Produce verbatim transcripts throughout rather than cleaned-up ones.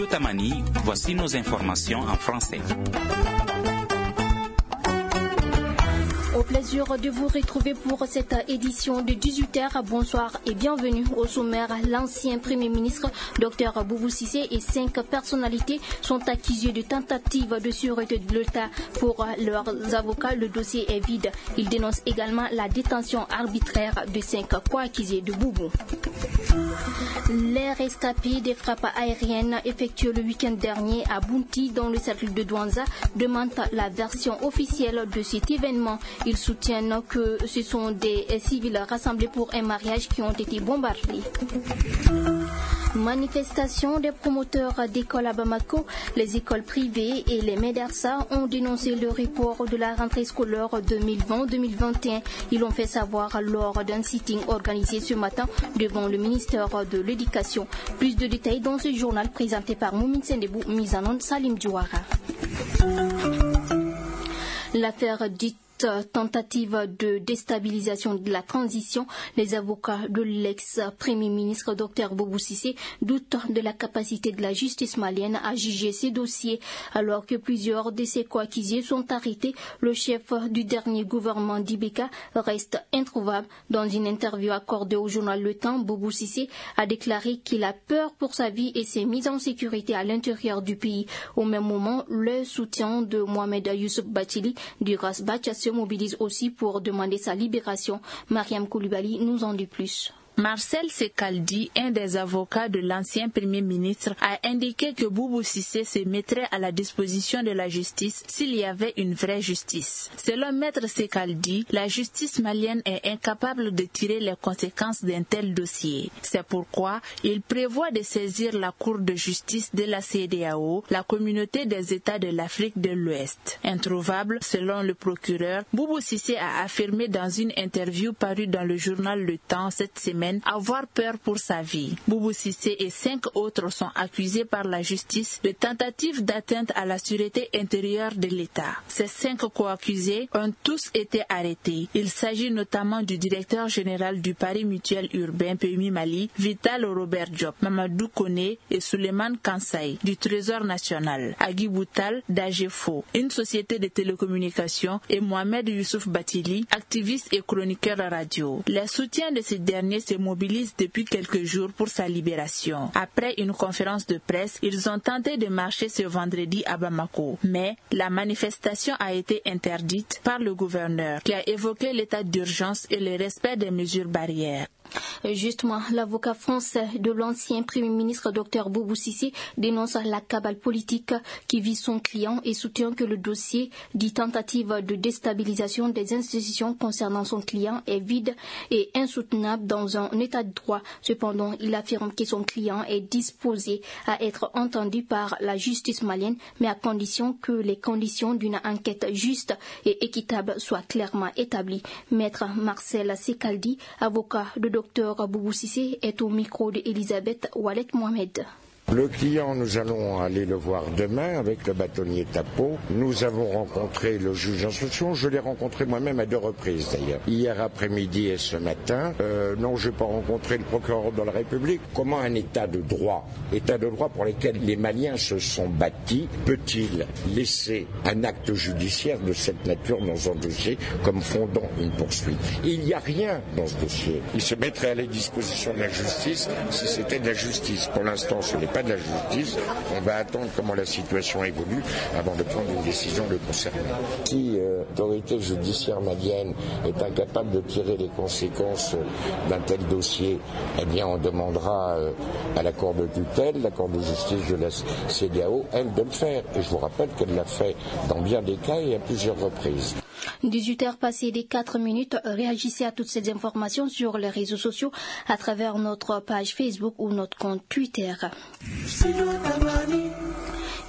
Tamani, voici nos informations en français. Au plaisir de vous retrouver pour cette édition de dix-huit heures. Bonsoir et bienvenue au sommaire. L'ancien Premier ministre Dr Boubou Cissé et cinq personnalités sont accusés de tentative de sûreté de l'État. Pour leurs avocats, le dossier est vide. Ils dénoncent également la détention arbitraire de cinq co-accusés de Boubou. Les rescapés des frappes aériennes effectuées le week-end dernier à Bounti dans le cercle de Douanza demandent la version officielle de cet événement. Ils soutiennent que ce sont des civils rassemblés pour un mariage qui ont été bombardés. Manifestation des promoteurs d'écoles à Bamako, les écoles privées et les médersa ont dénoncé le report de la rentrée scolaire deux mille vingt deux mille vingt et un. Ils l'ont fait savoir lors d'un sitting organisé ce matin devant le ministère de l'Éducation. Plus de détails dans ce journal présenté par Moumine Sendebou, mise en onde Salim Diouara. L'affaire dite tentative de déstabilisation de la transition, les avocats de l'ex-premier ministre Dr Boubou Cissé doutent de la capacité de la justice malienne à juger ces dossiers. Alors que plusieurs de ces co-accusés sont arrêtés, le chef du dernier gouvernement d'Ibeka reste introuvable. Dans une interview accordée au journal Le Temps, Boubou Cissé a déclaré qu'il a peur pour sa vie et s'est mis en sécurité à l'intérieur du pays. Au même moment, le soutien de Mohamed Youssouf Bathily du R A S Bacha se mobilise aussi pour demander sa libération. Mariam Koulibaly nous en dit plus. Marcel Sekaldi, un des avocats de l'ancien Premier ministre, a indiqué que Boubou Cissé se mettrait à la disposition de la justice s'il y avait une vraie justice. Selon Maître Sekaldi, la justice malienne est incapable de tirer les conséquences d'un tel dossier. C'est pourquoi il prévoit de saisir la Cour de justice de la C E D E A O, la communauté des États de l'Afrique de l'Ouest. Introuvable, selon le procureur, Boubou Cissé a affirmé dans une interview parue dans le journal Le Temps cette semaine avoir peur pour sa vie. Boubou Cissé et cinq autres sont accusés par la justice de tentative d'atteinte à la sûreté intérieure de l'État. Ces cinq co-accusés ont tous été arrêtés. Il s'agit notamment du directeur général du Paris Mutuel Urbain P M I Mali, Vital Robert Diop, Mamadou Koné et Souleymane Kansaï, du Trésor national, Agui Boutal d'Agefo, une société de télécommunications, et Mohamed Youssouf Bathily, activiste et chroniqueur radio. Les soutiens de ces derniers se mobilisent depuis quelques jours pour sa libération. Après une conférence de presse, ils ont tenté de marcher ce vendredi à Bamako, mais la manifestation a été interdite par le gouverneur qui a évoqué l'état d'urgence et le respect des mesures barrières. Justement, l'avocat français de l'ancien Premier ministre Dr Boubou Cissé dénonce la cabale politique qui vise son client et soutient que le dossier dit tentative de déstabilisation des institutions concernant son client est vide et insoutenable dans un état de droit. Cependant, il affirme que son client est disposé à être entendu par la justice malienne, mais à condition que les conditions d'une enquête juste et équitable soient clairement établies. Maître Marcel Sekaldi, avocat de Dr Boubou Cissé, est au micro de Elisabeth Wallet Mohamed. Le client, nous allons aller le voir demain avec le bâtonnier Tapo. Nous avons rencontré le juge d'instruction. Je l'ai rencontré moi-même à deux reprises d'ailleurs. Hier après-midi et ce matin. Euh, non, je n'ai pas rencontré le procureur de la République. Comment un état de droit, état de droit pour lequel les Maliens se sont bâtis, peut-il laisser un acte judiciaire de cette nature dans un dossier comme fondant une poursuite? Il n'y a rien dans ce dossier. Il se mettrait à la disposition de la justice si c'était de la justice. Pour l'instant, ce n'est pas de la justice. On va attendre comment la situation évolue avant de prendre une décision le concernant. Si euh, l'autorité judiciaire malienne est incapable de tirer les conséquences d'un tel dossier, eh bien on demandera euh, à la Cour de tutelle, la Cour de justice de la C E D E A O, elle de le faire. Et je vous rappelle qu'elle l'a fait dans bien des cas et à plusieurs reprises. dix-huit heures passées des quatre minutes, réagissez à toutes ces informations sur les réseaux sociaux à travers notre page Facebook ou notre compte Twitter.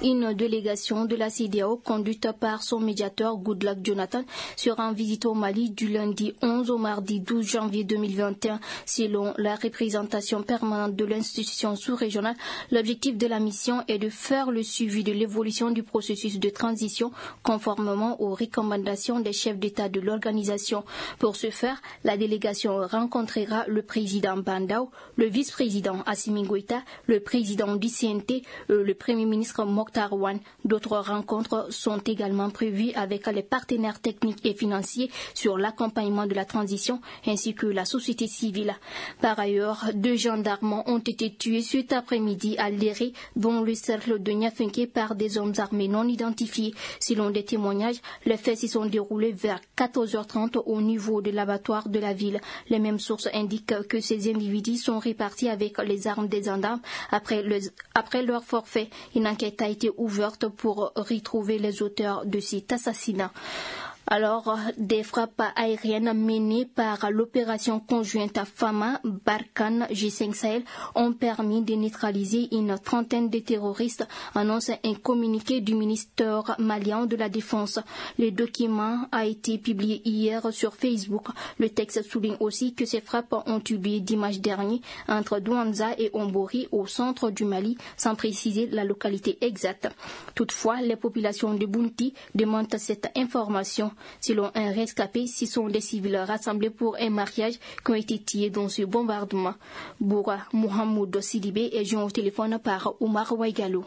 Une délégation de la C E D E A O conduite par son médiateur Goodluck Jonathan sera en visite au Mali du lundi onze au mardi douze janvier deux mille vingt et un. Selon la représentation permanente de l'institution sous-régionale, l'objectif de la mission est de faire le suivi de l'évolution du processus de transition conformément aux recommandations des chefs d'État de l'organisation. Pour ce faire, la délégation rencontrera le président Bandao, le vice-président Assimi Goïta, le président du C N T et le premier ministre Mokhtar Ouane. D'autres rencontres sont également prévues avec les partenaires techniques et financiers sur l'accompagnement de la transition ainsi que la société civile. Par ailleurs, deux gendarmes ont été tués cet après-midi à Léré, dont le cercle de Niafinké, par des hommes armés non identifiés. Selon des témoignages, les faits se sont déroulés vers quatorze heures trente au niveau de l'abattoir de la ville. Les mêmes sources indiquent que ces individus sont répartis avec les armes des gendarmes. Après, le, après leur forfait, une enquête a été ouverte pour retrouver les auteurs de cet assassinat. Alors, des frappes aériennes menées par l'opération conjointe Fama, Barkhane, G cinq Sahel ont permis de neutraliser une trentaine de terroristes, annonce un communiqué du ministère malien de la Défense. Le document a été publié hier sur Facebook. Le texte souligne aussi que ces frappes ont eu lieu dimanche dernier entre Douanza et Ombori au centre du Mali, sans préciser la localité exacte. Toutefois, les populations de Bounti démentent cette information. Selon un rescapé, ce sont des civils rassemblés pour un mariage qui ont été tués dans ce bombardement. Boura Mohamed Sidibé est joint au téléphone par Omar Ouaigalo.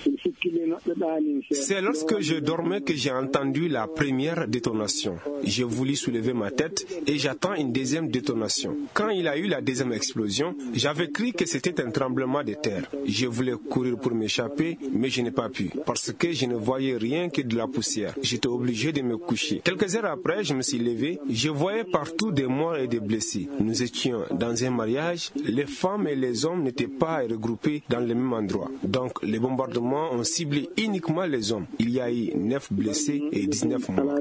C'est lorsque je dormais que j'ai entendu la première détonation. J'ai voulu soulever ma tête et j'attends une deuxième détonation. Quand il a eu la deuxième explosion, j'avais cru que c'était un tremblement de terre. Je voulais courir pour m'échapper, mais je n'ai pas pu, parce que je ne voyais rien que de la poussière. J'étais obligé de me coucher. Quelques heures après, je me suis levé. Je voyais partout des morts et des blessés. Nous étions dans un mariage. Les femmes et les hommes n'étaient pas regroupés dans le même endroit. Donc, les bombardements ont ciblé uniquement les hommes. Il y a eu neuf blessés et dix-neuf morts.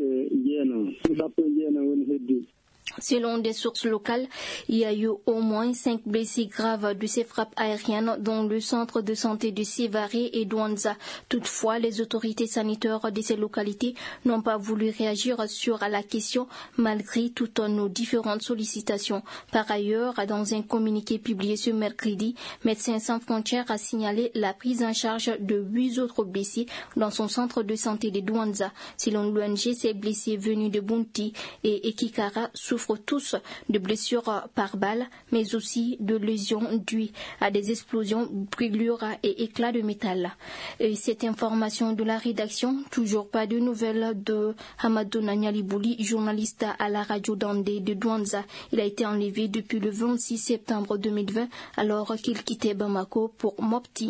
Selon des sources locales, il y a eu au moins cinq blessés graves de ces frappes aériennes dans le centre de santé de Sévaré et Douanza. Toutefois, les autorités sanitaires de ces localités n'ont pas voulu réagir sur la question malgré toutes nos différentes sollicitations. Par ailleurs, dans un communiqué publié ce mercredi, Médecins sans frontières a signalé la prise en charge de huit autres blessés dans son centre de santé de Douanza. Selon l'O N G, ces blessés venus de Bounti et Ekikara souffrent tous de blessures par balle, mais aussi de lésions dues à des explosions, brûlures et éclats de métal. Et cette information de la rédaction, toujours pas de nouvelles de Hamadou Nanyalibouli, journaliste à la radio Dandé de Douanza. Il a été enlevé depuis le vingt-six septembre deux mille vingt alors qu'il quittait Bamako pour Mopti.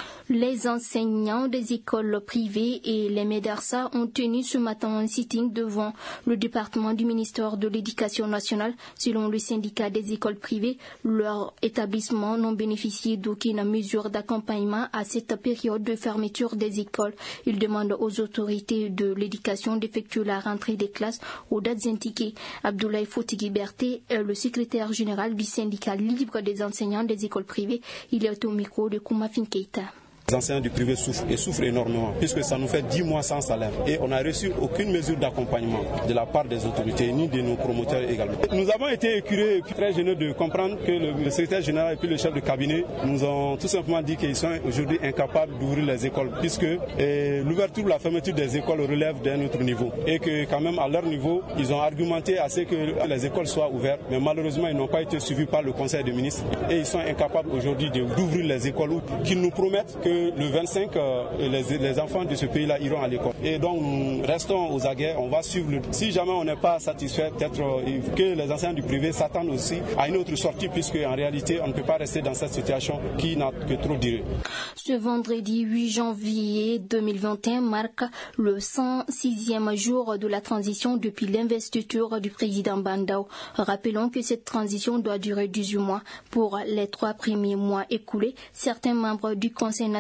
Les enseignants des écoles privées et les médersa ont tenu ce matin un sitting devant le département du ministère de l'Éducation nationale. Selon le syndicat des écoles privées, leurs établissements n'ont bénéficié d'aucune mesure d'accompagnement à cette période de fermeture des écoles. Ils demandent aux autorités de l'éducation d'effectuer la rentrée des classes aux dates indiquées. Abdoulaye Foutigui Berté est le secrétaire général du syndicat libre des enseignants des écoles privées. Il est au micro de Koumafin Keita. Les enseignants du privé souffrent et souffrent énormément puisque ça nous fait dix mois sans salaire et on n'a reçu aucune mesure d'accompagnement de la part des autorités ni de nos promoteurs également. Nous avons été écurés, très gêneux de comprendre que le, le secrétaire général et puis le chef de cabinet nous ont tout simplement dit qu'ils sont aujourd'hui incapables d'ouvrir les écoles puisque eh, l'ouverture ou la fermeture des écoles relève d'un autre niveau et que quand même à leur niveau ils ont argumenté à ce que les écoles soient ouvertes mais malheureusement ils n'ont pas été suivis par le conseil des ministres et ils sont incapables aujourd'hui d'ouvrir les écoles qu'ils nous promettent que le vingt-cinq, euh, les, les enfants de ce pays-là iront à l'école. Et donc, nous restons aux aguets, on va suivre. Le... Si jamais on n'est pas satisfait, peut-être euh, que les enseignants du privé s'attendent aussi à une autre sortie, puisque en réalité, on ne peut pas rester dans cette situation qui n'a que trop duré. Ce vendredi huit janvier deux mille vingt et un marque le cent sixième jour de la transition depuis l'investiture du président Bandao. Rappelons que cette transition doit durer dix-huit mois. Pour les trois premiers mois écoulés, certains membres du Conseil national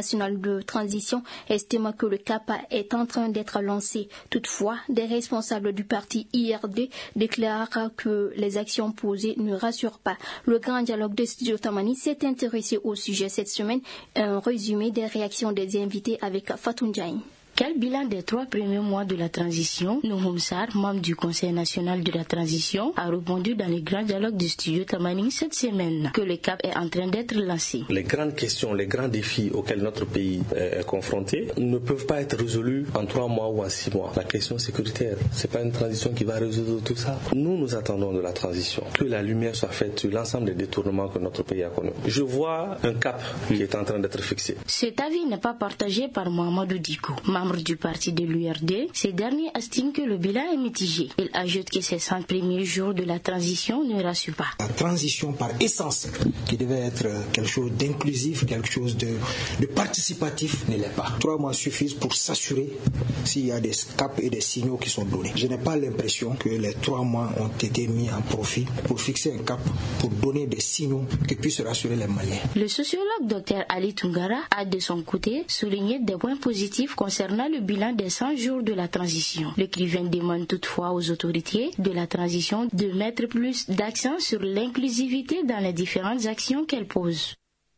national de transition estime que le cap est en train d'être lancé. Toutefois, des responsables du parti I R D déclarent que les actions posées ne rassurent pas. Le grand dialogue de Studio Tamani s'est intéressé au sujet cette semaine. Un résumé des réactions des invités avec Fatou Ndiaye. Quel bilan des trois premiers mois de la transition? Nouhoum Sarr, membre du Conseil national de la transition, a répondu dans le grand dialogue du studio Tamani cette semaine que le cap est en train d'être lancé. Les grandes questions, les grands défis auxquels notre pays est confronté ne peuvent pas être résolus en trois mois ou en six mois. La question sécuritaire, c'est pas une transition qui va résoudre tout ça. Nous, nous attendons de la transition que la lumière soit faite sur l'ensemble des détournements que notre pays a connus. Je vois un cap qui est en train d'être fixé. Cet avis n'est pas partagé par Mahamadou Diko, membre du parti de l'U R D. Ces derniers estiment que le bilan est mitigé. Il ajoute que ces cent premiers jours de la transition ne rassurent pas. La transition par essence, qui devait être quelque chose d'inclusif, quelque chose de, de participatif, ne l'est pas. Trois mois suffisent pour s'assurer s'il y a des caps et des signaux qui sont donnés. Je n'ai pas l'impression que les trois mois ont été mis en profit pour fixer un cap, pour donner des signaux qui puissent rassurer les Maliens. Le sociologue Dr Ali Tungara a de son côté souligné des points positifs concernant le bilan des cent jours de la transition. L'écrivain demande toutefois aux autorités de la transition de mettre plus d'accent sur l'inclusivité dans les différentes actions qu'elle pose.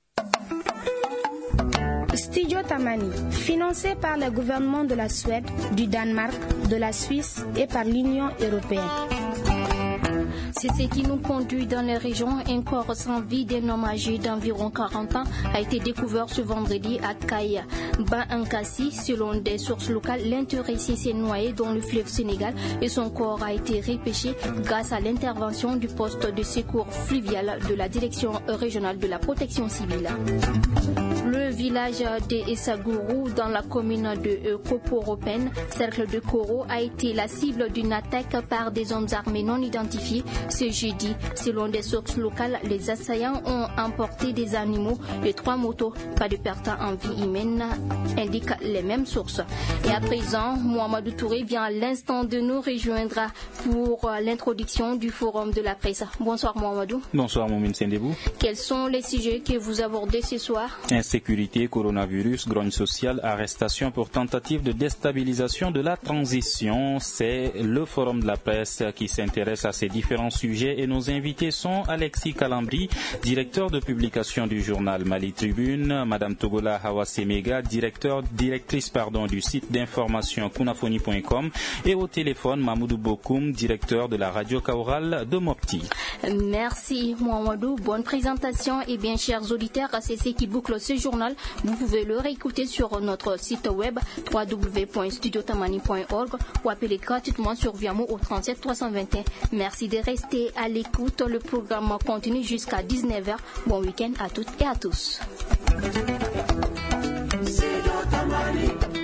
Studio Tamani, financé par le gouvernement de la Suède, du Danemark, de la Suisse et par l'Union européenne. C'est ce qui nous conduit dans les régions. Un corps sans vie d'un homme âgé d'environ quarante ans a été découvert ce vendredi à Kaya, Ba-Ankassi. Selon des sources locales, l'intéressé s'est noyé dans le fleuve Sénégal et son corps a été repêché grâce à l'intervention du poste de secours fluvial de la direction régionale de la protection civile. Le village de Essagourou, dans la commune de Koporopen, cercle de Koro, a été la cible d'une attaque par des hommes armés non identifiés ce jeudi. Selon des sources locales, les assaillants ont emporté des animaux et trois motos. Pas de perte en vie humaine, indiquent les mêmes sources. Et à présent, Mohamedou Touré vient à l'instant de nous rejoindre pour l'introduction du forum de la presse. Bonsoir Mohamedou. Bonsoir Moumine Sendebou. Quels sont les sujets que vous abordez ce soir? Insécurité, coronavirus, grogne sociale, arrestation pour tentative de déstabilisation de la transition. C'est le forum de la presse qui s'intéresse à ces différents sujets et nos invités sont Alexis Kalambri, directeur de publication du journal Mali Tribune, Madame Togola Hawasemega, directeur, directrice pardon, du site d'information kunafoni point com et au téléphone Mamoudou Bokoum, directeur de la radio Kaoural de Mopti. Merci Mohamedou, bonne présentation et bien chers auditeurs, c'est ce qui boucle ce journal. Vous pouvez le réécouter sur notre site web w w w point studio tamani point org ou appeler gratuitement sur Viamo au trente-sept trois cent vingt et un. Merci de rester à l'écoute. Le programme continue jusqu'à dix-neuf heures. Bon week-end à toutes et à tous. Studio Tamani.